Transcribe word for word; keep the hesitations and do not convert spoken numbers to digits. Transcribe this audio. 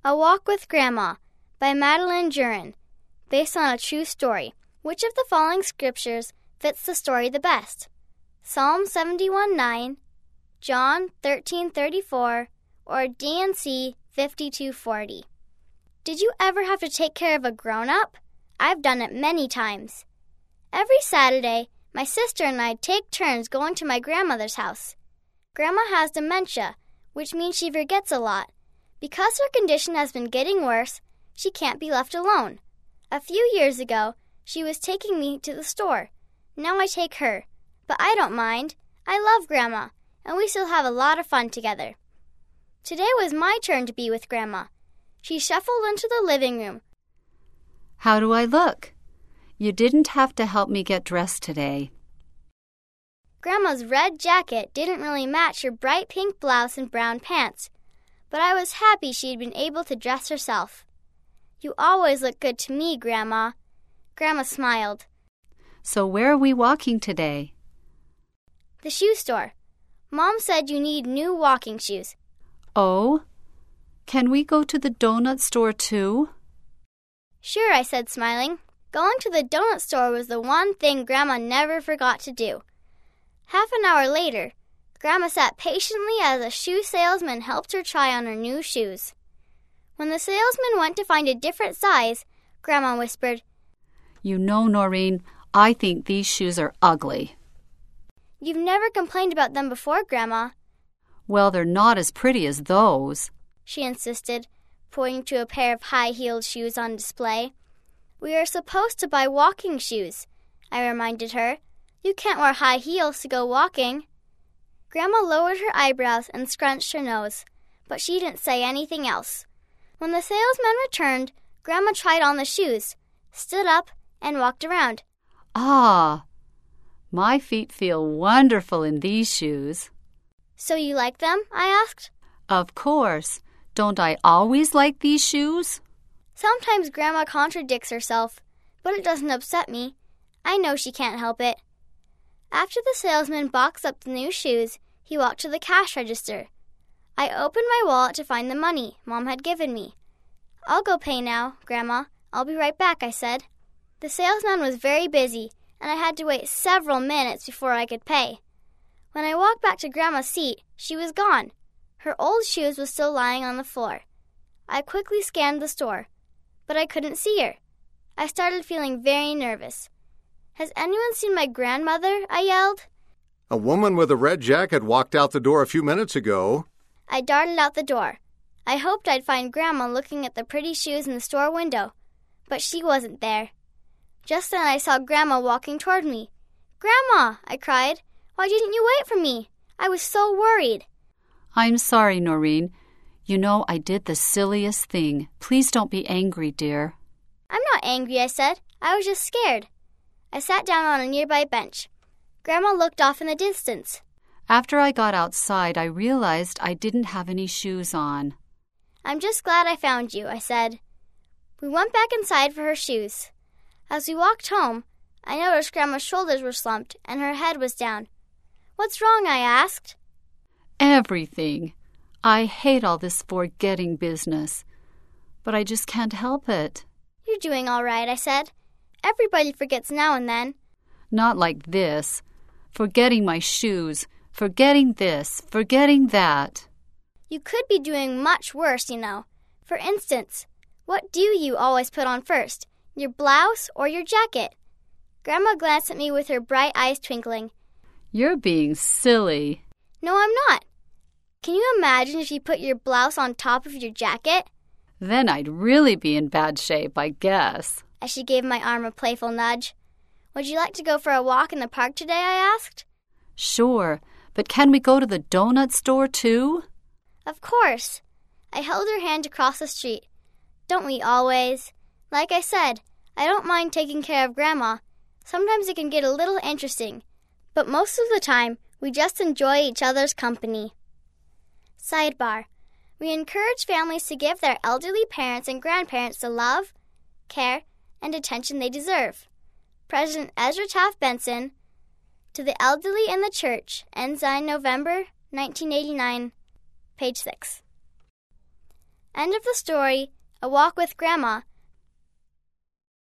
A Walk with Grandma by Madeline Jurin, based on a true story. Which of the following scriptures fits the story the best? Psalm seventy-one nine, John thirteen thirty-four, or D and C fifty-two forty? Did you ever have to take care of a grown-up? I've done it many times. Every Saturday, my sister and I take turns going to my grandmother's house. Grandma has dementia, which means she forgets a lot. Because her condition has been getting worse, she can't be left alone. A few years ago, she was taking me to the store. Now I take her. But I don't mind. I love Grandma, and we still have a lot of fun together. Today was my turn to be with Grandma. She shuffled into the living room. How do I look? You didn't have to help me get dressed today. Grandma's red jacket didn't really match her bright pink blouse and brown pants, but I was happy she'd been able to dress herself. You always look good to me, Grandma. Grandma smiled. So where are we walking today? The shoe store. Mom said you need new walking shoes. Oh? Can we go to the donut store too? Sure, I said, smiling. Going to the donut store was the one thing Grandma never forgot to do. Half an hour later, Grandma sat patiently as a shoe salesman helped her try on her new shoes. When the salesman went to find a different size, Grandma whispered, You know, Noreen, I think these shoes are ugly. You've never complained about them before, Grandma. Well, they're not as pretty as those, she insisted, pointing to a pair of high-heeled shoes on display. We are supposed to buy walking shoes, I reminded her. You can't wear high heels to go walking. Grandma lowered her eyebrows and scrunched her nose, but she didn't say anything else. When the salesman returned, Grandma tried on the shoes, stood up, and walked around. Ah, my feet feel wonderful in these shoes. So you like them? I asked. Of course. Don't I always like these shoes? Sometimes Grandma contradicts herself, but it doesn't upset me. I know she can't help it. After the salesman boxed up the new shoes, he walked to the cash register. I opened my wallet to find the money Mom had given me. I'll go pay now, Grandma. I'll be right back, I said. The salesman was very busy, and I had to wait several minutes before I could pay. When I walked back to Grandma's seat, she was gone. Her old shoes were still lying on the floor. I quickly scanned the store, but I couldn't see her. I started feeling very nervous. Has anyone seen my grandmother? I yelled. A woman with a red jacket walked out the door a few minutes ago. I darted out the door. I hoped I'd find Grandma looking at the pretty shoes in the store window, but she wasn't there. Just then I saw Grandma walking toward me. Grandma, I cried. Why didn't you wait for me? I was so worried. I'm sorry, Noreen. You know I did the silliest thing. Please don't be angry, dear. I'm not angry, I said. I was just scared. I sat down on a nearby bench. Grandma looked off in the distance. After I got outside, I realized I didn't have any shoes on. I'm just glad I found you, I said. We went back inside for her shoes. As we walked home, I noticed Grandma's shoulders were slumped and her head was down. What's wrong? I asked. Everything. I hate all this forgetting business, but I just can't help it. You're doing all right, I said. Everybody forgets now and then. Not like this. Forgetting my shoes, forgetting this, forgetting that. You could be doing much worse, you know. For instance, what do you always put on first, your blouse or your jacket? Grandma glanced at me with her bright eyes twinkling. You're being silly. No, I'm not. Can you imagine if you put your blouse on top of your jacket? Then I'd really be in bad shape, I guess. As she gave my arm a playful nudge. Would you like to go for a walk in the park today? I asked. Sure, but can we go to the donut store too? Of course. I held her hand across the street. Don't we always? Like I said, I don't mind taking care of Grandma. Sometimes it can get a little interesting, but most of the time, we just enjoy each other's company. Sidebar. We encourage families to give their elderly parents and grandparents the love, care, and attention they deserve. President Ezra Taft Benson, to the elderly in the church, Ensign, November nineteen eighty-nine, page six. End of the story. A Walk with Grandma